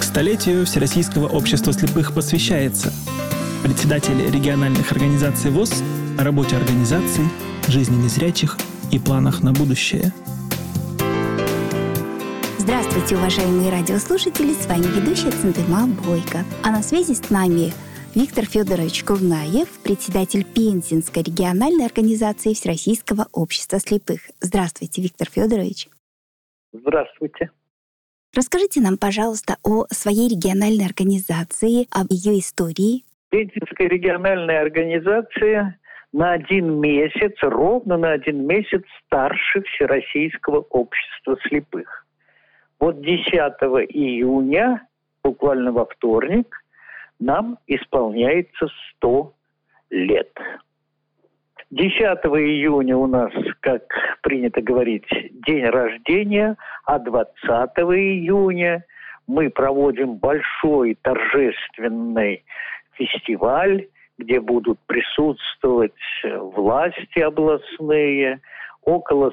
Столетию Всероссийского общества слепых посвящается. Председатель региональных организаций ВОС о работе организаций, жизни незрячих и планах на будущее. Здравствуйте, уважаемые радиослушатели, с вами ведущая Центыма Бойко. А на связи с нами Виктор Федорович Кулнаев, председатель Пензенской региональной организации Всероссийского общества слепых. Здравствуйте, Виктор Федорович. Здравствуйте. Расскажите нам, пожалуйста, о своей региональной организации, об ее истории. Пензенская региональная организация ровно на один месяц старше Всероссийского общества слепых. Вот 10 июня, буквально во вторник, нам исполняется 100 лет. 10 июня у нас, как принято говорить, день рождения, а 20 июня мы проводим большой торжественный фестиваль, где будут присутствовать власти областные, около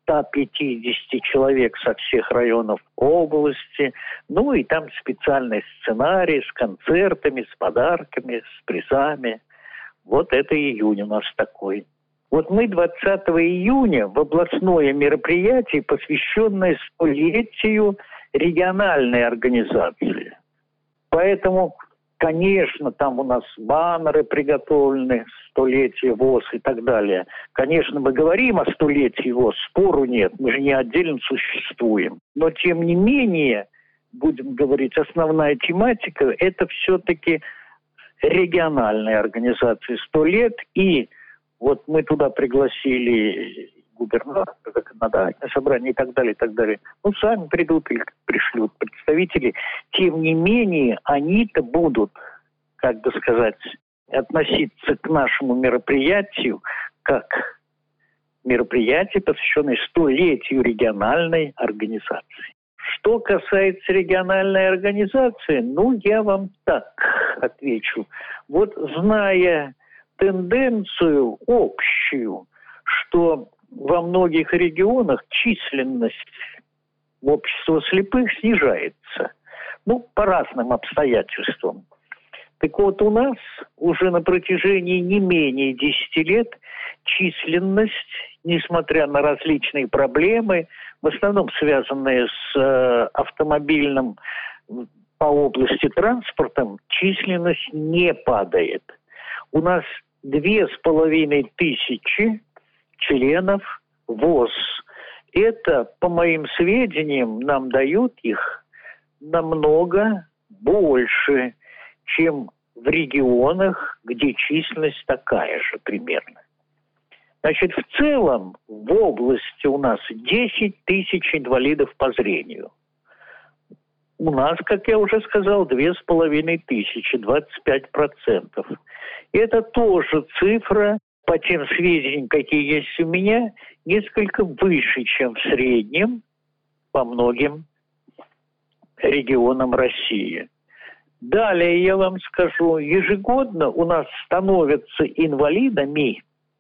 150 человек со всех районов области. Ну и там специальный сценарий с концертами, с подарками, с призами. Вот это июнь у нас такой. Вот мы 20 июня в областное мероприятие, посвященное столетию региональной организации. Поэтому, конечно, там у нас баннеры приготовлены, столетие ВОС и так далее. Конечно, мы говорим о столетии ВОС, спору нет, мы же не отдельно существуем. Но, тем не менее, будем говорить, основная тематика – это все-таки региональная организация 100 лет. И вот мы туда пригласили губернатора, законодательное собрание и так далее, и так далее. Ну, сами придут или пришлют представители. Тем не менее, они-то будут, как бы сказать, относиться к нашему мероприятию как мероприятие, посвященное столетию региональной организации. Что касается региональной организации, ну, я вам так отвечу. Вот зная тенденцию общую, что во многих регионах численность общества слепых снижается. Ну, по разным обстоятельствам. Так вот, у нас уже на протяжении не менее 10 лет численность, несмотря на различные проблемы, в основном связанные с автомобильным по области транспортом, численность не падает. У нас 2500 членов ВОС. Это, по моим сведениям, нам дают их намного больше, чем в регионах, где численность такая же примерно. Значит, в целом в области у нас 10 тысяч инвалидов по зрению. У нас, как я уже сказал, 2500, 25%. Это тоже цифра, по тем сведениям, какие есть у меня, несколько выше, чем в среднем по многим регионам России. Далее я вам скажу, ежегодно у нас становятся инвалидами,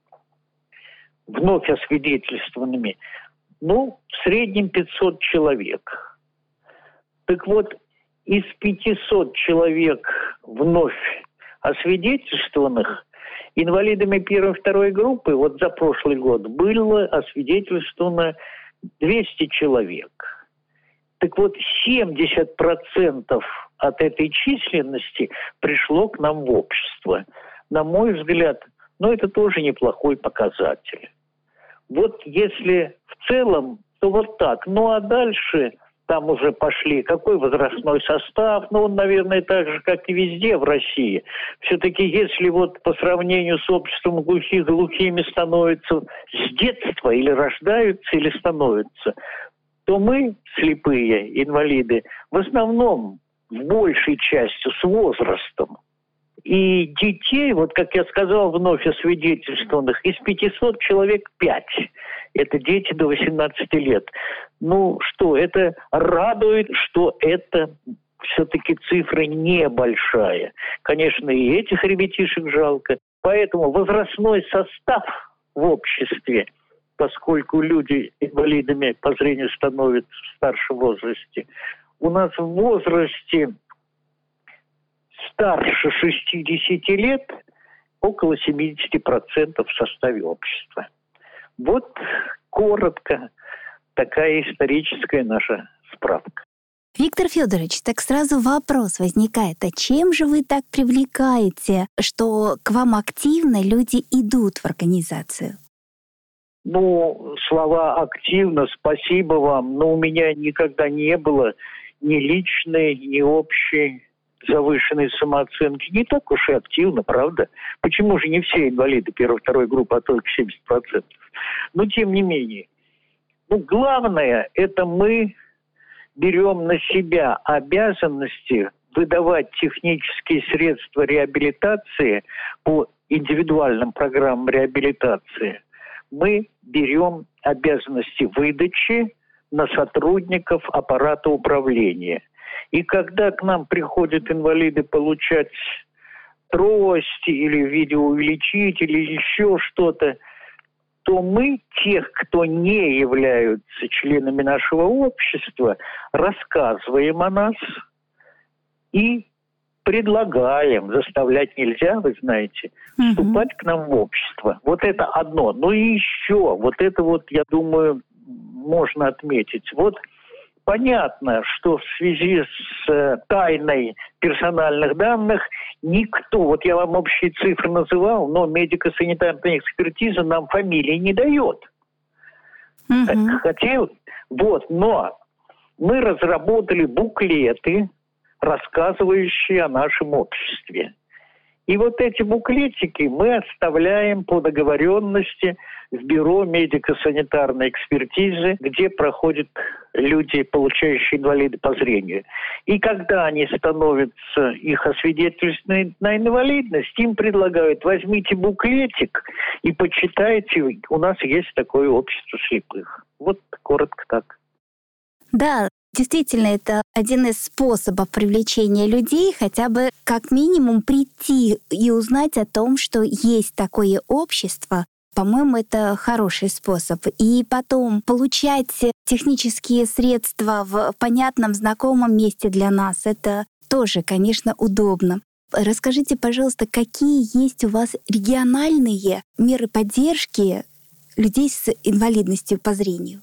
вновь освидетельствованными, в среднем 500 человек. Так вот, из 500 человек вновь освидетельствованных инвалидами первой и второй группы, вот за прошлый год, было освидетельствовано 200 человек. Так вот, 70% от этой численности пришло к нам в общество. На мой взгляд, это тоже неплохой показатель. Вот если в целом, то вот так. Ну а дальше там уже пошли, какой возрастной состав, он, наверное, так же, как и везде в России. Все-таки если вот по сравнению с обществом глухих, глухими становятся с детства, или рождаются, или становятся, то мы, слепые инвалиды, в основном, в большей части, с возрастом. И детей, вот как я сказал, вновь освидетельствованных, из 500 человек 5. Это дети до 18 лет. Это радует, что это все-таки цифра небольшая. Конечно, и этих ребятишек жалко. Поэтому возрастной состав в обществе, поскольку люди инвалидами по зрению становятся в старшем возрасте, у нас в возрасте старше 60 лет около 70% в составе общества. Вот коротко такая историческая наша справка. Виктор Федорович, так сразу вопрос возникает, а чем же вы так привлекаете, что к вам активно люди идут в организацию? Слова «активно», «спасибо вам», но у меня никогда не было ни личной, ни общей завышенной самооценки. Не так уж и активно, правда? Почему же не все инвалиды первой-второй группы, а только 70%? Но тем не менее. Главное, это мы берем на себя обязанности выдавать технические средства реабилитации по индивидуальным программам реабилитации. Мы берем обязанности выдачи на сотрудников аппарата управления. И когда к нам приходят инвалиды получать трости или видеоувеличитель, или еще что-то, то мы, тех, кто не являются членами нашего общества, рассказываем о нас и предлагаем, заставлять нельзя, вы знаете, вступать к нам в общество. Вот это одно. И еще, я думаю, можно отметить. Понятно, что в связи с тайной персональных данных никто, я вам общие цифры называл, но медико-санитарная экспертиза нам фамилии не дает. Но мы разработали буклеты, рассказывающие о нашем обществе. И эти буклетики мы оставляем по договоренности в бюро медико-санитарной экспертизы, где проходят люди, получающие инвалиды по зрению. И когда они становятся, их освидетельствованы на инвалидность, им предлагают: возьмите буклетик и почитайте, у нас есть такое общество слепых. Коротко так. Да, действительно, это один из способов привлечения людей, хотя бы как минимум прийти и узнать о том, что есть такое общество. По-моему, это хороший способ. И потом получать технические средства в понятном, знакомом месте для нас, это тоже, конечно, удобно. Расскажите, пожалуйста, какие есть у вас региональные меры поддержки людей с инвалидностью по зрению?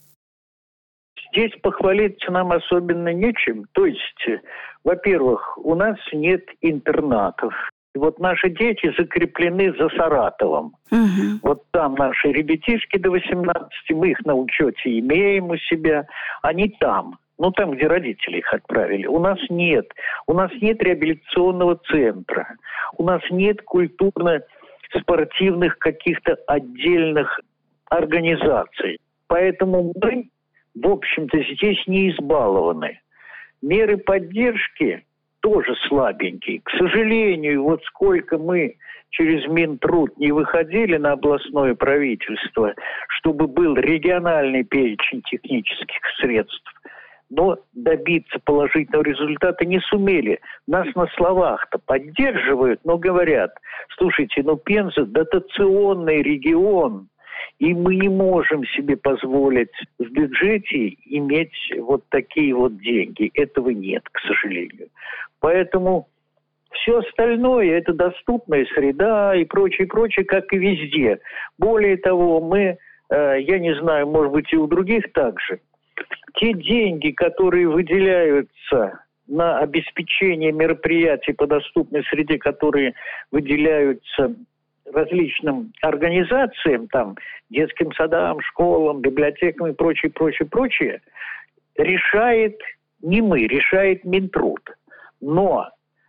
Здесь похвалиться нам особенно нечем. То есть, во-первых, у нас нет интернатов. Наши дети закреплены за Саратовом. Там наши ребятишки до 18, мы их на учете имеем у себя. Они там. Там, где родители их отправили. У нас нет. У нас нет реабилитационного центра. У нас нет культурно-спортивных каких-то отдельных организаций. Поэтому мы, в общем-то, здесь не избалованы. Меры поддержки тоже слабенькие. К сожалению, сколько мы через Минтруд не выходили на областное правительство, чтобы был региональный перечень технических средств, но добиться положительного результата не сумели. Нас на словах-то поддерживают, но говорят: слушайте, Пенза дотационный регион, и мы не можем себе позволить в бюджете иметь такие деньги. Этого нет, к сожалению. Поэтому все остальное – это доступная среда и прочее, как и везде. Более того, мы, я не знаю, может быть, и у других также, те деньги, которые выделяются на обеспечение мероприятий по доступной среде, которые выделяются различным организациям, детским садам, школам, библиотекам и прочее, решает не мы, решает Минтруд. Но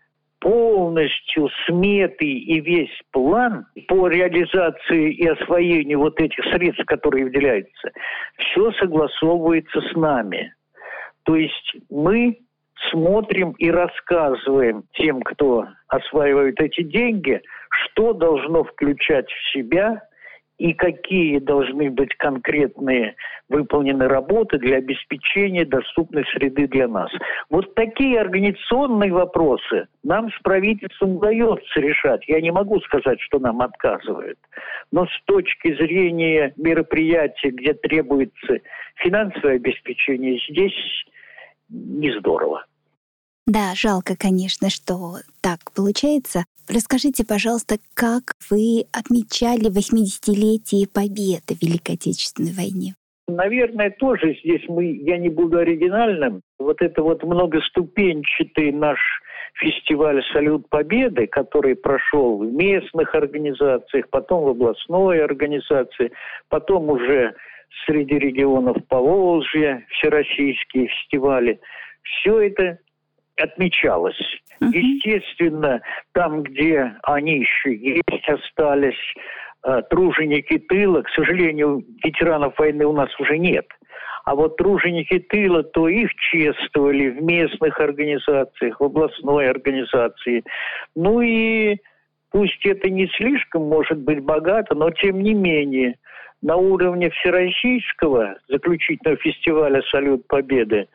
полностью сметы и весь план по реализации и освоению этих средств, которые выделяются, все согласовывается с нами. То есть мы смотрим и рассказываем тем, кто осваивает эти деньги, что должно включать в себя и какие должны быть конкретные выполнены работы для обеспечения доступной среды для нас. Такие организационные вопросы нам с правительством удается решать. Я не могу сказать, что нам отказывают. Но с точки зрения мероприятий, где требуется финансовое обеспечение, здесь не здорово. Да, жалко, конечно, что так получается. Расскажите, пожалуйста, как вы отмечали 80-летие Победы в Великой Отечественной войне? Наверное, тоже здесь я не буду оригинальным. Вот это вот многоступенчатый наш фестиваль «Салют Победы», который прошел в местных организациях, потом в областной организации, потом уже среди регионов Поволжья, всероссийские фестивали. Все это отмечалось. Естественно, там, где они еще есть, остались труженики тыла, к сожалению, ветеранов войны у нас уже нет. А вот труженики тыла, то их чествовали в местных организациях, в областной организации. Ну и пусть это не слишком, может быть, богато, но тем не менее на уровне всероссийского заключительного фестиваля «Салют Победы»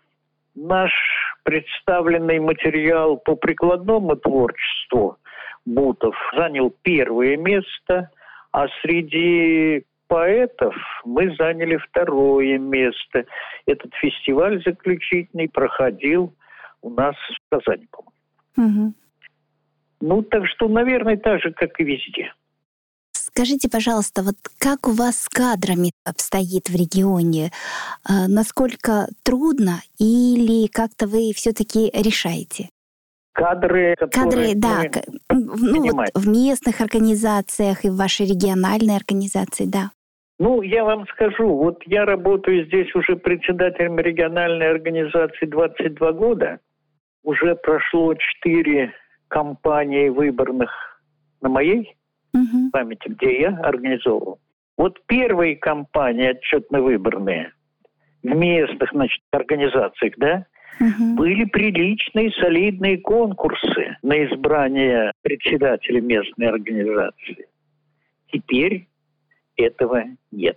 наш представленный материал по прикладному творчеству Бутов занял первое место, а среди поэтов мы заняли второе место. Этот фестиваль заключительный проходил у нас в Казани, по-моему. Ну, так что, наверное, так же, как и везде. Скажите, пожалуйста, вот как у вас с кадрами обстоит в регионе? Насколько трудно или как-то вы все-таки решаете? Кадры, да, вот в местных организациях и в вашей региональной организации, да. Ну, я вам скажу, вот я работаю здесь уже председателем региональной организации 22 года. Уже прошло 4 кампании выборных на моей памяти, где я организовывал. Вот первые кампании отчетно-выборные в местных, значит, организациях, да, были приличные, солидные конкурсы на избрание председателя местной организации. Теперь этого нет.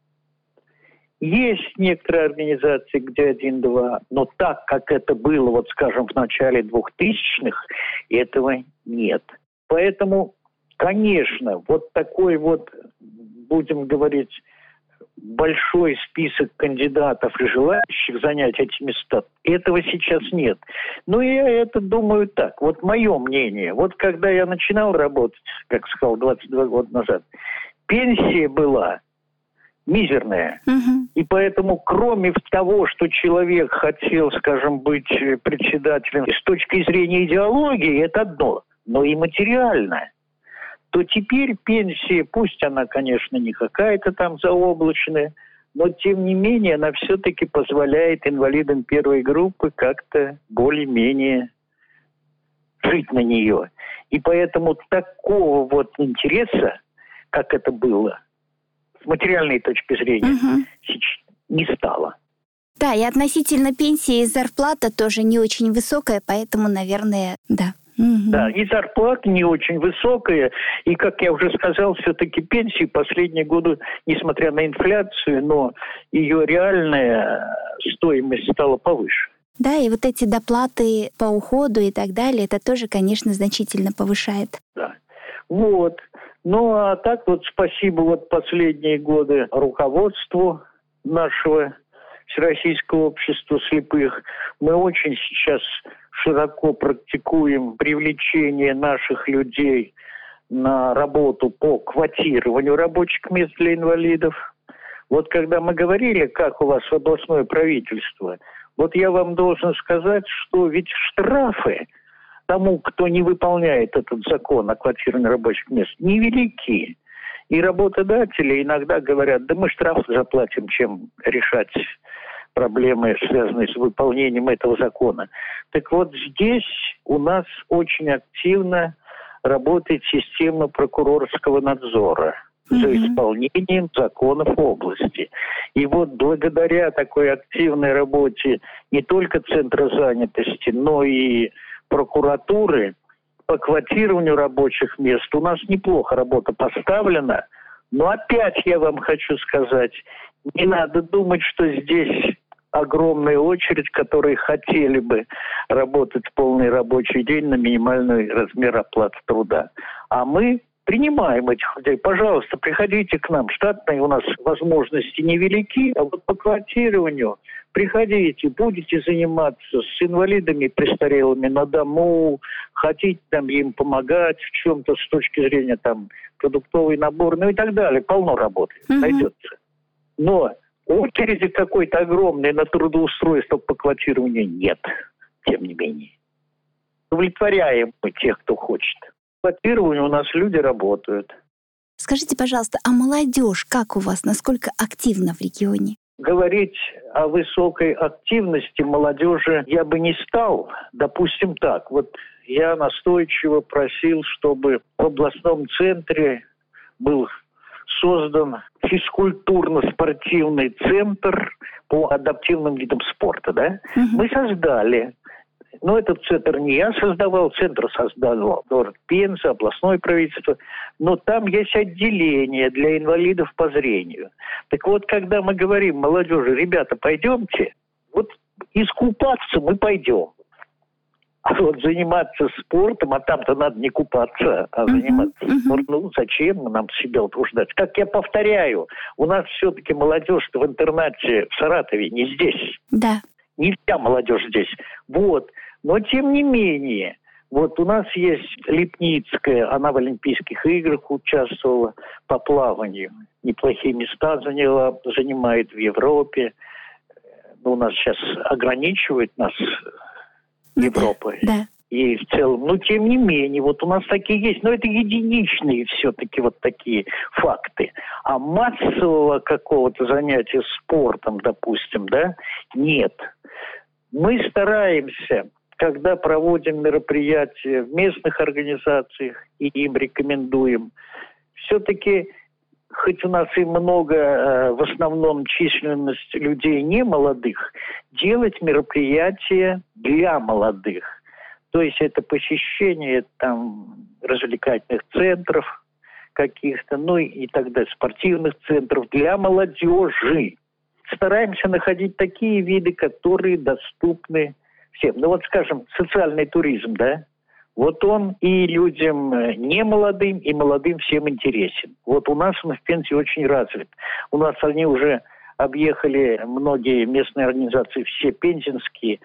Есть некоторые организации, где 1-2, но так, как это было, вот скажем, в начале 2000-х, этого нет. Поэтому, конечно, вот такой вот, будем говорить, большой список кандидатов и желающих занять эти места, этого сейчас нет. Но я это думаю так. Вот мое мнение. Вот когда я начинал работать, как сказал, 22 года назад, пенсия была мизерная. И поэтому, кроме того, что человек хотел, скажем, быть председателем с точки зрения идеологии, это одно, но и материально, то теперь пенсия, пусть она, конечно, не какая-то там заоблачная, но, тем не менее, она все-таки позволяет инвалидам первой группы как-то более-менее жить на нее. И поэтому такого вот интереса, как это было, с материальной точки зрения, не стало. Да, и относительно пенсии зарплата тоже не очень высокая, поэтому, наверное, да. Да, и зарплата не очень высокая, и, как я уже сказал, все-таки пенсии последние годы, несмотря на инфляцию, но ее реальная стоимость стала повыше. Да, и вот эти доплаты по уходу и так далее, это тоже, конечно, значительно повышает. Да, вот. Ну, а так вот спасибо вот последние годы руководству нашего Всероссийского общества слепых. Мы очень сейчас широко практикуем привлечение наших людей на работу по квотированию рабочих мест для инвалидов. Вот когда мы говорили, как у вас областное правительство, вот я вам должен сказать, что ведь штрафы тому, кто не выполняет этот закон о квотировании рабочих мест, невелики. И работодатели иногда говорят, да мы штраф заплатим, чем решать проблемы, связанные с выполнением этого закона. Так вот, здесь у нас очень активно работает система прокурорского надзора за исполнением законов области. И вот благодаря такой активной работе не только Центра занятости, но и прокуратуры по квотированию рабочих мест у нас неплохо работа поставлена. Но опять я вам хочу сказать, не надо думать, что здесь огромная очередь, которые хотели бы работать полный рабочий день на минимальный размер оплаты труда. А мы принимаем этих людей. Пожалуйста, приходите к нам. Штатные у нас возможности невелики, а вот по квотированию Приходите, будете заниматься с инвалидами престарелыми на дому, хотите там им помогать в чем-то с точки зрения там продуктовый набор, ну и так далее. Полно работы найдется. Но очереди какой-то огромной на трудоустройство по квотированию нет, тем не менее. Удовлетворяем мы тех, кто хочет. Квотирование у нас люди работают. Скажите, пожалуйста, а молодежь как у вас? Насколько активна в регионе? Говорить о высокой активности молодежи я бы не стал. Допустим так, вот я настойчиво просил, чтобы в областном центре был создан физкультурно-спортивный центр по адаптивным видам спорта. Да? Мы создали. Но этот центр не я создавал, центр создал город Пенза, областное правительство. Но там есть отделение для инвалидов по зрению. Так вот, когда мы говорим молодежи, ребята, пойдемте, вот искупаться мы пойдем. А вот заниматься спортом, а там-то надо не купаться, а заниматься спортом, ну зачем нам себя утруждать? Как я повторяю, у нас все-таки молодежь-то в интернате в Саратове, не здесь. Да. Не вся молодежь здесь. Вот. Но тем не менее, вот у нас есть Липницкая, она в Олимпийских играх участвовала по плаванию. Неплохие места занимает в Европе. Но у нас сейчас ограничивает нас Европа. Да. И в целом, но тем не менее, вот у нас такие есть, но это единичные все-таки вот такие факты. А массового какого-то занятия спортом, допустим, да, нет. Мы стараемся, когда проводим мероприятия в местных организациях и им рекомендуем, все-таки, хоть у нас и много, в основном численность людей не молодых, делать мероприятия для молодых. То есть это посещение там развлекательных центров каких-то, ну и так далее, спортивных центров для молодежи. Стараемся находить такие виды, которые доступны всем. Ну вот, скажем, социальный туризм, да? Вот он и людям не молодым, и молодым всем интересен. Вот у нас он в Пензе очень развит. У нас они уже объехали многие местные организации, все пензенские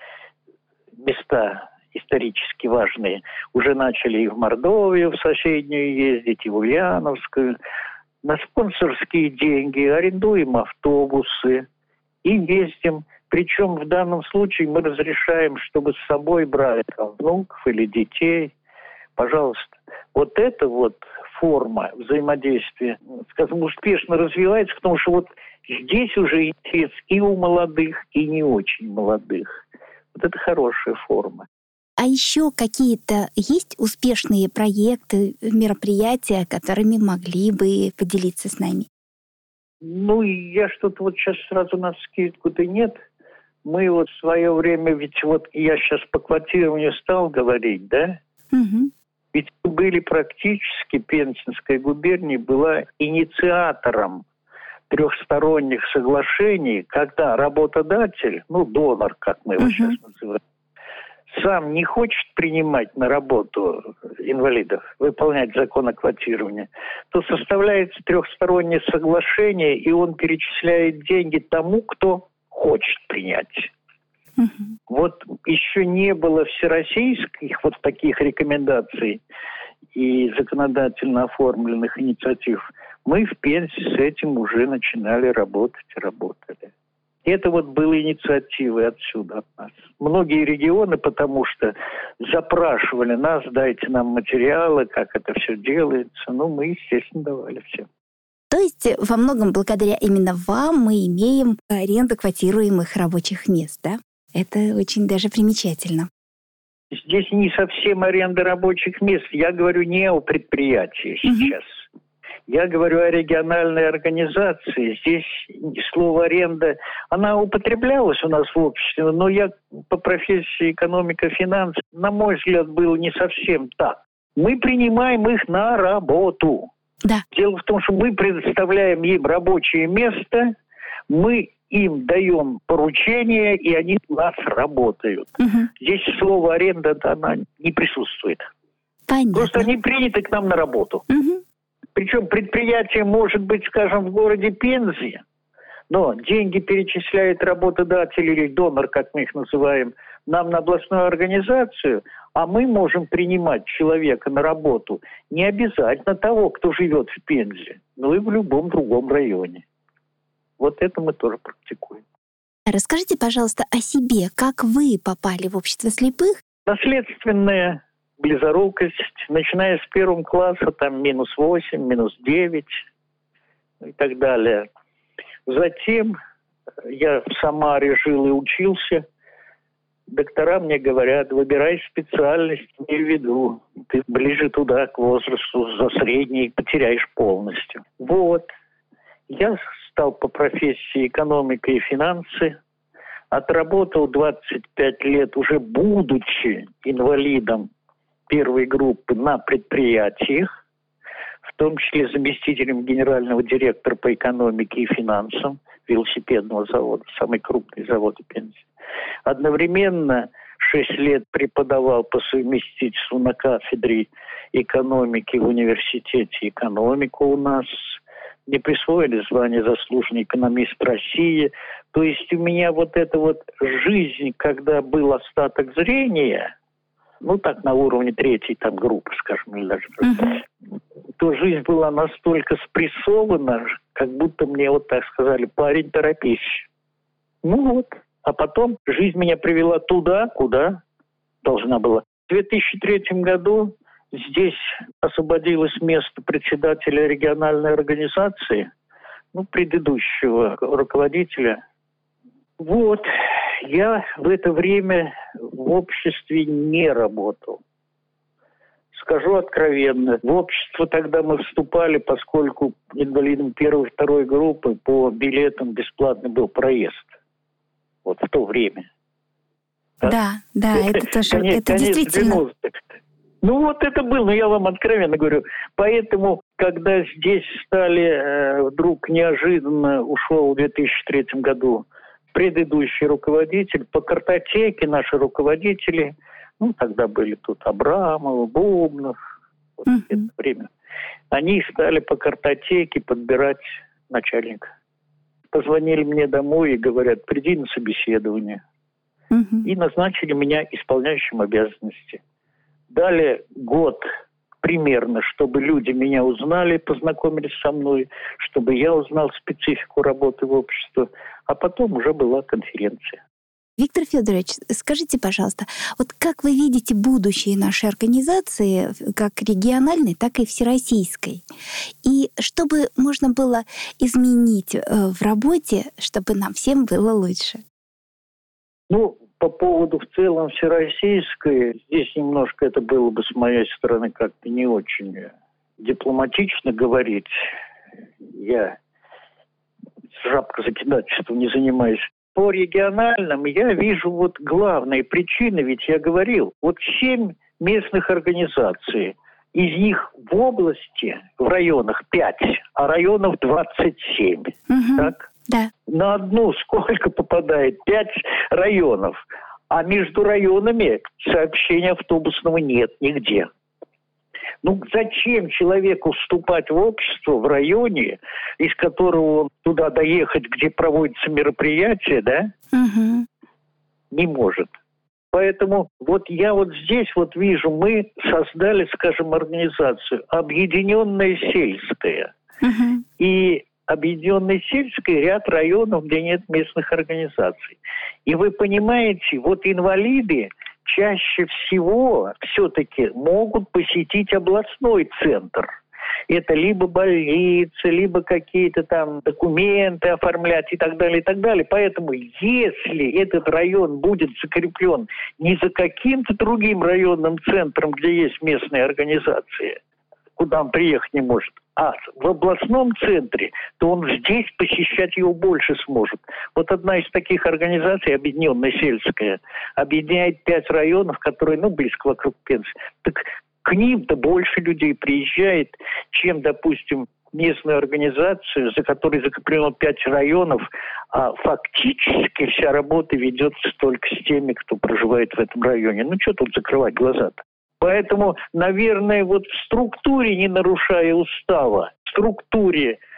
места исторически важные. Уже начали и в Мордовию, в соседнюю ездить, и в Ульяновскую. На спонсорские деньги арендуем автобусы и ездим. Причем в данном случае мы разрешаем, чтобы с собой брали внуков или детей. Пожалуйста. Вот эта вот форма взаимодействия, скажем, успешно развивается, потому что вот здесь уже интерес и у молодых, и не очень молодых. Вот это хорошая форма. А еще какие-то есть успешные проекты, мероприятия, которыми могли бы поделиться с нами? Ну, я что-то вот сейчас сразу навскидку-то нет. Мы вот в свое время, ведь вот я сейчас по квотированию стал говорить, да? Ведь мы были практически, Пензенская губерния была инициатором трехсторонних соглашений, когда работодатель, ну, донор, как мы его сейчас называем, сам не хочет принимать на работу инвалидов, выполнять закон о квотировании, то составляется трехстороннее соглашение, и он перечисляет деньги тому, кто хочет принять. Вот еще не было всероссийских вот таких рекомендаций и законодательно оформленных инициатив. Мы в Пензе с этим уже начинали работать, работали. Это вот были инициативы отсюда от нас. Многие регионы, потому что запрашивали нас, дайте нам материалы, как это все делается. Ну, мы, естественно, давали всем. То есть во многом благодаря именно вам мы имеем аренду квотируемых рабочих мест, да? Это очень даже примечательно. Здесь не совсем аренда рабочих мест. Я говорю не о предприятии сейчас. Я говорю о региональной организации. Здесь слово «аренда», она употреблялась у нас в обществе, но я по профессии экономика, финансы, на мой взгляд, было не совсем так. Мы принимаем их на работу. Да. Дело в том, что мы предоставляем им рабочее место, мы им даем поручения, и они у нас работают. Здесь слово «аренда» она не присутствует. Понятно. Просто они приняты к нам на работу. Причем предприятие может быть, скажем, в городе Пензе, Но деньги перечисляет работодатель или донор, как мы их называем, нам на областную организацию, а мы можем принимать человека на работу не обязательно того, кто живет в Пензе, но и в любом другом районе. Вот это мы тоже практикуем. Расскажите, пожалуйста, о себе. Как вы попали в общество слепых? Наследственная близорукость, начиная с 1 класса, там -8, -9 и так далее. Затем я в Самаре жил и учился. Доктора мне говорят, выбирай специальность, имей в виду, ты ближе туда, к возрасту, за средний, потеряешь полностью. Вот. Я стал по профессии экономика и финансы. Отработал 25 лет, уже будучи инвалидом первой группы на предприятиях, в том числе заместителем генерального директора по экономике и финансам велосипедного завода, самый крупный завод в Пензе. Одновременно 6 лет преподавал по совместительству на кафедре экономики в университете экономику у нас. Мне присвоили звание заслуженный экономист России. То есть у меня вот эта вот жизнь, когда был остаток зрения, ну так на уровне 3-й там группы, скажем, или даже, то жизнь была настолько спрессована, как будто мне вот так сказали, парень, торопись. Ну вот. А потом жизнь меня привела туда, куда должна была. В 2003 году здесь освободилось место председателя региональной организации, предыдущего руководителя. Вот, я в это время в обществе не работал. Скажу откровенно, в общество тогда мы вступали, поскольку инвалидам 1-й и 2-й группы по билетам бесплатный был проезд. Вот в то время. Да, это тоже, это действительно... 90-х. Ну вот это было, но я вам откровенно говорю. Поэтому, когда здесь стали, вдруг неожиданно ушел в 2003 году предыдущий руководитель, по картотеке наши руководители, тогда были тут Абрамов, Бубнов, это время, они стали по картотеке подбирать начальника. Позвонили мне домой и говорят, приди на собеседование. И назначили меня исполняющим обязанности. Дали год примерно, чтобы люди меня узнали, познакомились со мной, чтобы я узнал специфику работы в обществе, а потом уже была конференция. Виктор Федорович, скажите, пожалуйста, вот как вы видите будущее нашей организации, как региональной, так и всероссийской? И что бы можно было изменить в работе, чтобы нам всем было лучше? По поводу в целом всероссийской, здесь немножко это было бы с моей стороны как-то не очень дипломатично говорить. Я жабкозакидательством не занимаюсь. По региональным я вижу главные причины, ведь я говорил, 7 местных организаций. Из них в области, в районах 5, а районов 27. Так? Да. На одну сколько попадает? 5 районов. А между районами сообщения автобусного нет нигде. Зачем человеку вступать в общество в районе, из которого он туда доехать, где проводится мероприятие, да? Не может. Поэтому я здесь вижу, мы создали, скажем, организацию «Объединенная сельская». И Объединенной сельской ряд районов, где нет местных организаций. И вы понимаете, инвалиды чаще всего все-таки могут посетить областной центр. Это либо больницы, либо какие-то там документы оформлять и так далее, и так далее. Поэтому если этот район будет закреплен не за каким-то другим районным центром, где есть местные организации, куда он приехать не может, а в областном центре, то он здесь посещать его больше сможет. Одна из таких организаций, Объединенная сельская, объединяет 5 районов, которые, близко вокруг Пензы. Так к ним-то больше людей приезжает, чем, допустим, местную организацию, за которой закреплено 5 районов, а фактически вся работа ведется только с теми, кто проживает в этом районе. Что тут закрывать глаза-то? Поэтому, наверное, в структуре, не нарушая устава, в структуре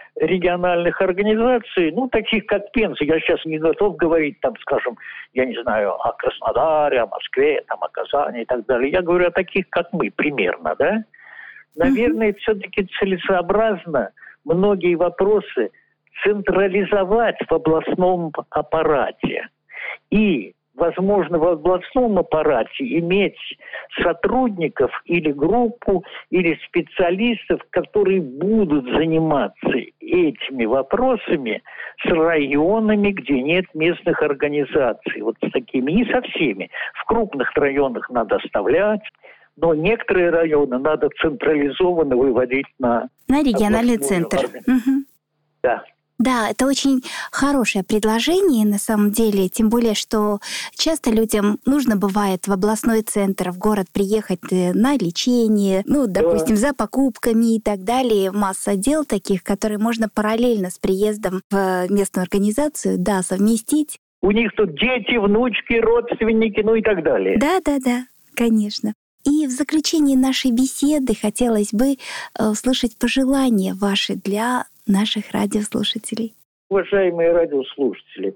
региональных организаций, таких как Пенза. Я сейчас не готов говорить, скажем, я не знаю, о Краснодаре, о Москве, о Казани и так далее. Я говорю о таких, как мы, примерно, да? Наверное, все-таки целесообразно многие вопросы централизовать в областном аппарате. И, возможно, в областном аппарате иметь сотрудников или группу, или специалистов, которые будут заниматься этими вопросами с районами, где нет местных организаций. Вот с такими, не со всеми. В крупных районах надо оставлять, но некоторые районы надо централизованно выводить на региональный центр. Да. Да, это очень хорошее предложение на самом деле, тем более, что часто людям нужно бывает в областной центр, в город приехать на лечение, допустим, за покупками и так далее. Масса дел таких, которые можно параллельно с приездом в местную организацию, совместить. У них тут дети, внучки, родственники, и так далее. Да, конечно. И в заключении нашей беседы хотелось бы услышать пожелания ваши для наших радиослушателей. Уважаемые радиослушатели,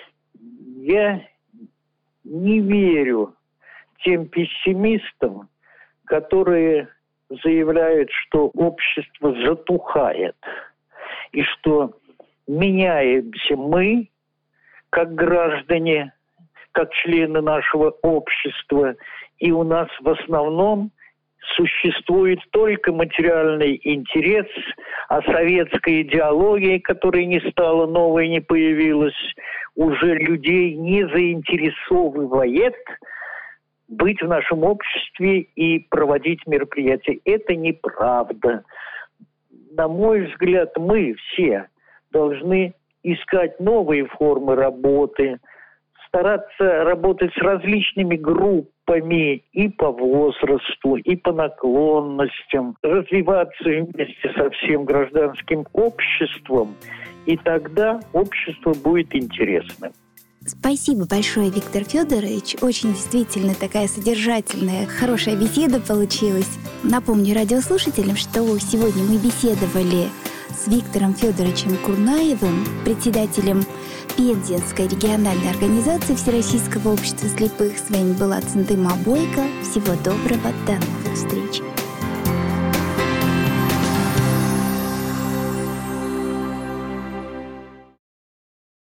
я не верю тем пессимистам, которые заявляют, что общество затухает, и что меняемся мы, как граждане, как члены нашего общества, и у нас в основном существует только материальный интерес, а советская идеология, которая не стала новой, не появилась, уже людей не заинтересовывает быть в нашем обществе и проводить мероприятия. Это неправда. На мой взгляд, мы все должны искать новые формы работы, стараться работать с различными группами и по возрасту, и по наклонностям, развиваться вместе со всем гражданским обществом, и тогда общество будет интересным. Спасибо большое, Виктор Федорович. Очень действительно такая содержательная, хорошая беседа получилась. Напомню радиослушателям, что сегодня мы беседовали с Виктором Федоровичем Курнаевым, председателем Пензенской региональной организации Всероссийского общества слепых. С вами была Центыма Бойко. Всего доброго, до новых встреч.